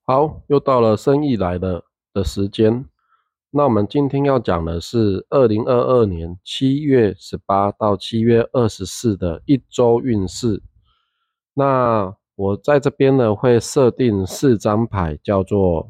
好，又到了生意来了的时间。那我们今天要讲的是2022年7月18到7月24的一周运势。那我在这边呢会设定4张牌，叫做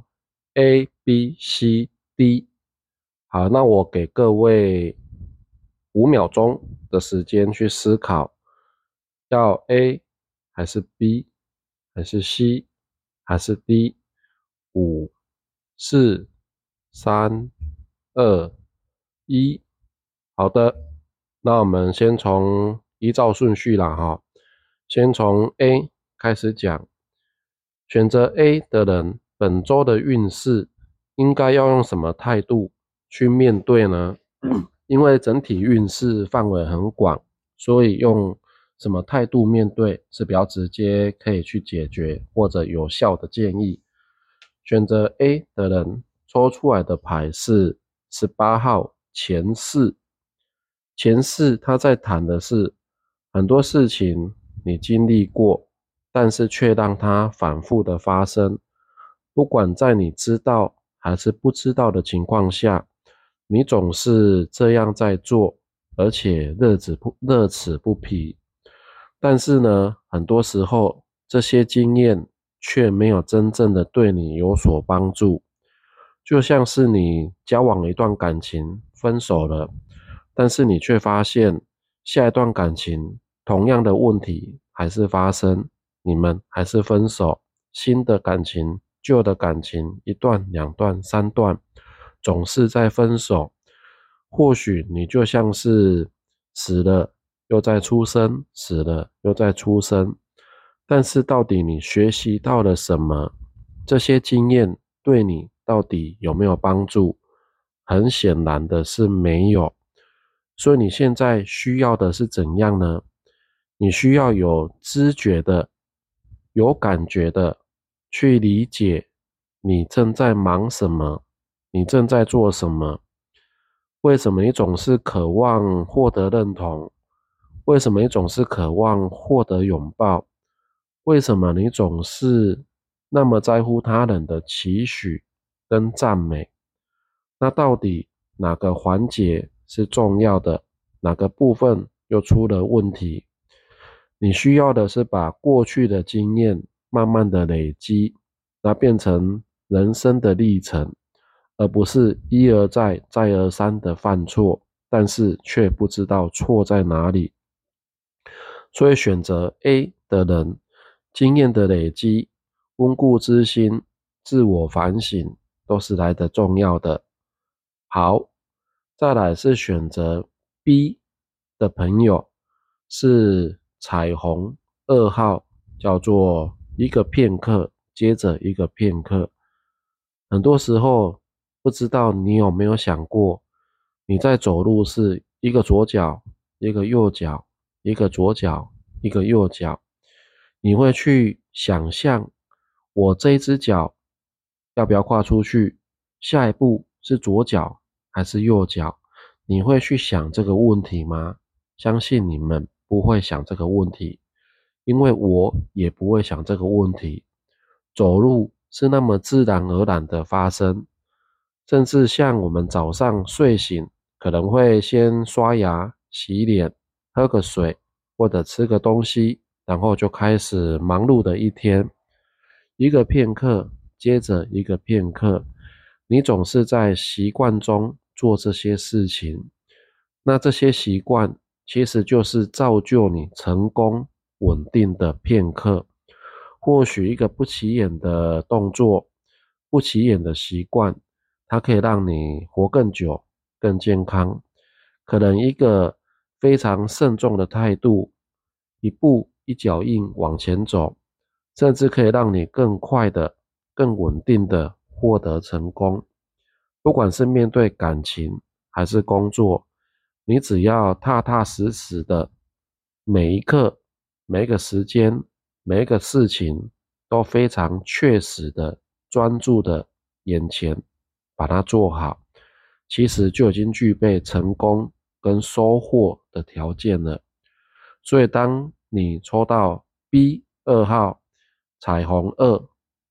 A、B、C、D。好，那我给各位5秒钟的时间去思考，要 A 还是 B 还是 C 还是 D？五、4、3、2、1。好的，那我们先从依照顺序啦哈，先从 A 开始讲。选择 A 的人，本周的运势应该要用什么态度去面对呢？因为整体运势范围很广，所以用什么态度面对是比较直接可以去解决或者有效的建议。选择 A 的人抽出来的牌是18号前世。前世他在谈的是很多事情你经历过，但是却让它反复的发生。不管在你知道还是不知道的情况下，你总是这样在做，而且乐此不疲。但是呢，很多时候这些经验却没有真正的对你有所帮助。就像是你交往了一段感情，分手了，但是你却发现下一段感情同样的问题还是发生，你们还是分手，新的感情、旧的感情，一段、两段、三段，总是在分手。或许你就像是死了又再出生，死了又再出生，但是到底你学习到了什么？这些经验对你到底有没有帮助？很显然的是没有。所以你现在需要的是怎样呢？你需要有知觉的、有感觉的去理解你正在忙什么，你正在做什么。为什么你总是渴望获得认同？为什么你总是渴望获得拥抱？为什么你总是那么在乎他人的期许跟赞美？那到底哪个环节是重要的？哪个部分又出了问题？你需要的是把过去的经验慢慢的累积，那变成人生的历程，而不是一而再再而三的犯错，但是却不知道错在哪里。所以选择 A 的人，经验的累积、温故知新、自我反省都是来得重要的。好，再来是选择 B 的朋友，是彩虹2号，叫做一个片刻接着一个片刻。很多时候，不知道你有没有想过，你在走路是一个左脚，一个右脚，一个左脚，一个右脚，你会去想象，我这一只脚要不要跨出去？下一步是左脚还是右脚？你会去想这个问题吗？相信你们不会想这个问题，因为我也不会想这个问题。走路是那么自然而然的发生，甚至像我们早上睡醒，可能会先刷牙、洗脸、喝个水，或者吃个东西，然后就开始忙碌的一天。一个片刻接着一个片刻，你总是在习惯中做这些事情。那这些习惯其实就是造就你成功稳定的片刻。或许一个不起眼的动作，不起眼的习惯，它可以让你活更久、更健康。可能一个非常慎重的态度，一步一脚印往前走，甚至可以让你更快的、更稳定的获得成功。不管是面对感情还是工作，你只要踏踏实实的，每一刻、每一个时间、每一个事情都非常确实的、专注的眼前，把它做好，其实就已经具备成功跟收获的条件了。所以当你抽到 B 2号彩虹2，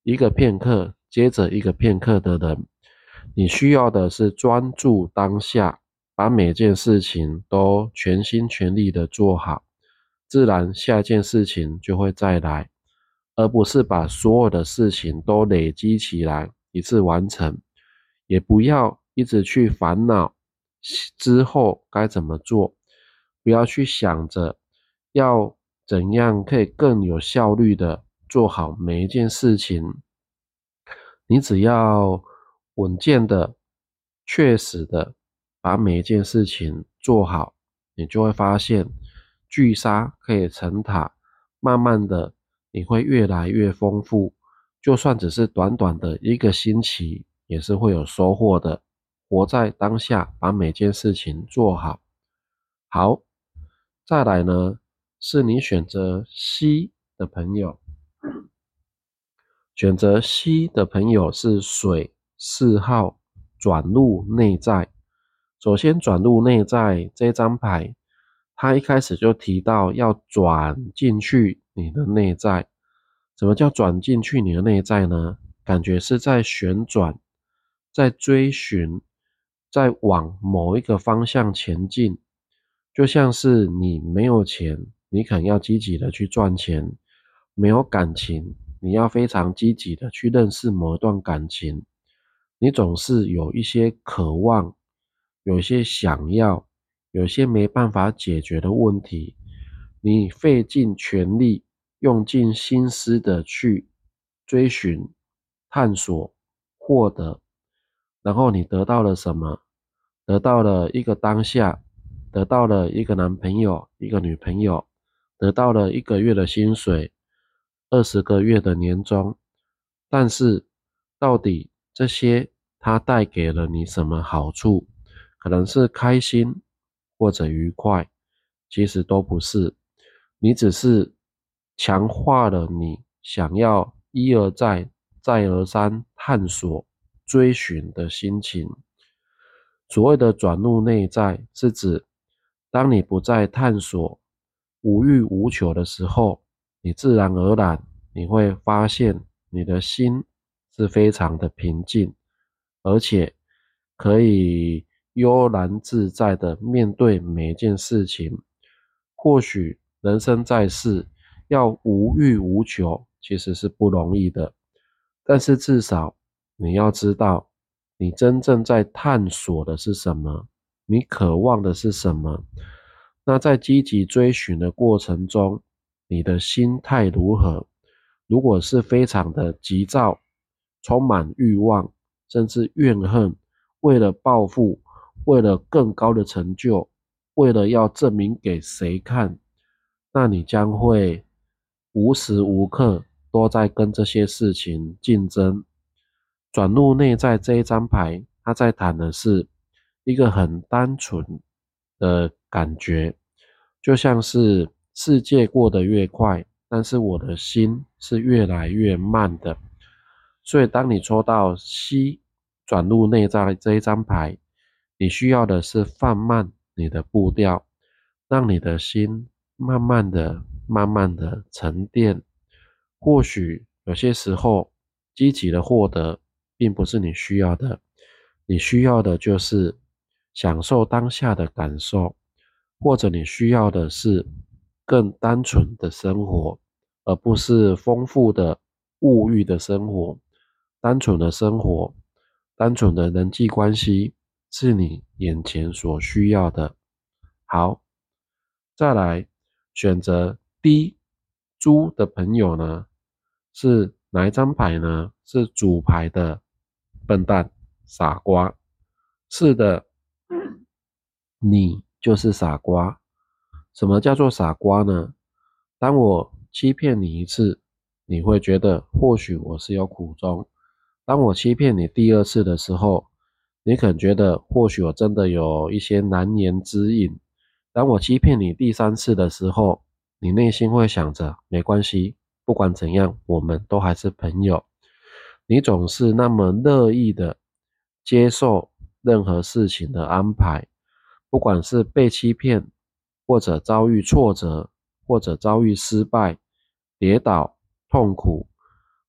一个片刻接着一个片刻的人，你需要的是专注当下，把每件事情都全心全力的做好，自然下一件事情就会再来，而不是把所有的事情都累积起来一次完成，也不要一直去烦恼之后该怎么做，不要去想着要怎样可以更有效率的做好每一件事情。你只要稳健的、确实的把每一件事情做好，你就会发现聚沙可以成塔，慢慢的你会越来越丰富，就算只是短短的一个星期，也是会有收获的。活在当下，把每件事情做好。好，再来呢，是你选择 C 的朋友。选择 C 的朋友是水4号，转入内在。首先转入内在这张牌，他一开始就提到要转进去你的内在。什么叫转进去你的内在呢？感觉是在旋转，在追寻，在往某一个方向前进。就像是你没有钱，你可能要积极的去赚钱；没有感情，你要非常积极的去认识某一段感情。你总是有一些渴望，有一些想要，有一些没办法解决的问题，你费尽全力，用尽心思的去追寻、探索、获得，然后你得到了什么？得到了一个当下，得到了一个男朋友、一个女朋友，得到了1个月的薪水，20个月的年终。但是，到底这些它带给了你什么好处？可能是开心或者愉快，其实都不是。你只是强化了你想要一而再、再而三探索、追寻的心情。所谓的转入内在，是指当你不再探索、无欲无求的时候，你自然而然你会发现你的心是非常的平静，而且可以悠然自在的面对每一件事情。或许人生在世，要无欲无求其实是不容易的，但是至少你要知道，你真正在探索的是什么，你渴望的是什么。那在积极追寻的过程中，你的心态如何？如果是非常的急躁，充满欲望，甚至怨恨，为了报复，为了更高的成就，为了要证明给谁看，那你将会无时无刻都在跟这些事情竞争。转入内在这一张牌，它在谈的是一个很单纯的感觉，就像是世界过得越快，但是我的心是越来越慢的。所以当你抽到 C 转入内在这一张牌，你需要的是放慢你的步调，让你的心慢慢的、慢慢的沉淀。或许有些时候，积极的获得并不是你需要的，你需要的就是享受当下的感受，或者你需要的是更单纯的生活，而不是丰富的物欲的生活。单纯的生活，单纯的人际关系，是你眼前所需要的。好，再来选择 D 猪的朋友呢，是哪一张牌呢？是主牌的笨蛋、傻瓜。是的，你就是傻瓜。什么叫做傻瓜呢？当我欺骗你一次，你会觉得或许我是有苦衷。当我欺骗你第2次的时候，你可能觉得或许我真的有一些难言之隐。当我欺骗你第3次的时候，你内心会想着没关系，不管怎样，我们都还是朋友。你总是那么乐意的接受任何事情的安排，不管是被欺骗，或者遭遇挫折，或者遭遇失败、跌倒、痛苦，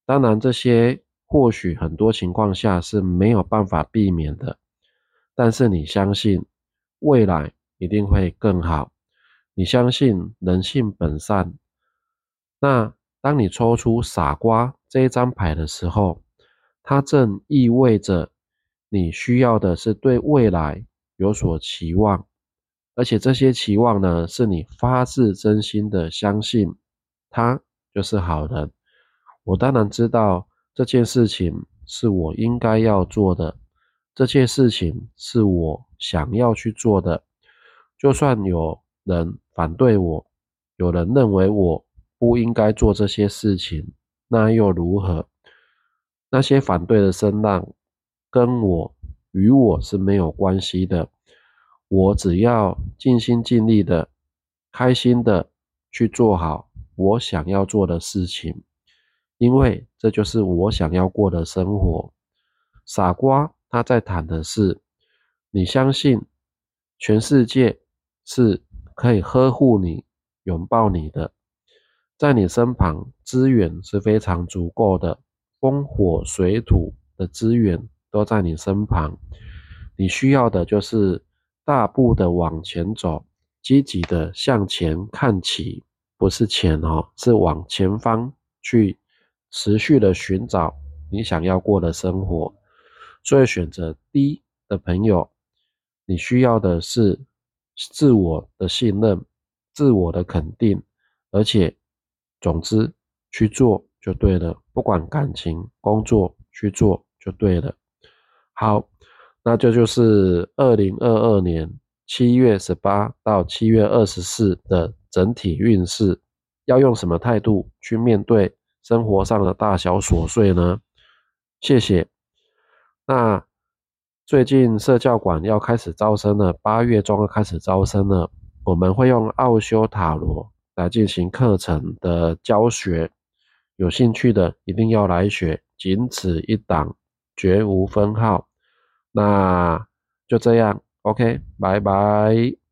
当然这些或许很多情况下是没有办法避免的，但是你相信未来一定会更好，你相信人性本善。那当你抽出傻瓜这一张牌的时候，它正意味着你需要的是对未来有所期望，而且这些期望呢，是你发自真心的相信他就是好人。我当然知道这件事情是我应该要做的，这件事情是我想要去做的。就算有人反对我，有人认为我不应该做这些事情，那又如何？那些反对的声浪跟与我是没有关系的。我只要尽心尽力的、开心的去做好我想要做的事情，因为这就是我想要过的生活。傻瓜他在谈的是，你相信全世界是可以呵护你、拥抱你的，在你身旁资源是非常足够的，风火水土的资源都在你身旁，你需要的就是大步的往前走，积极的向前看齐，不是前哦，是往前方去持续的寻找你想要过的生活。所以选择 D 的朋友，你需要的是自我的信任、自我的肯定，而且总之去做就对了，不管感情、工作，去做就对了。好，那这就是2022年7月18到7月24的整体运势。要用什么态度去面对生活上的大小琐碎呢？谢谢。那最近社教馆要开始招生了，8月中要开始招生了。我们会用奥修塔罗来进行课程的教学，有兴趣的一定要来学，仅此一档，绝无分号。那就这样，OK，拜拜。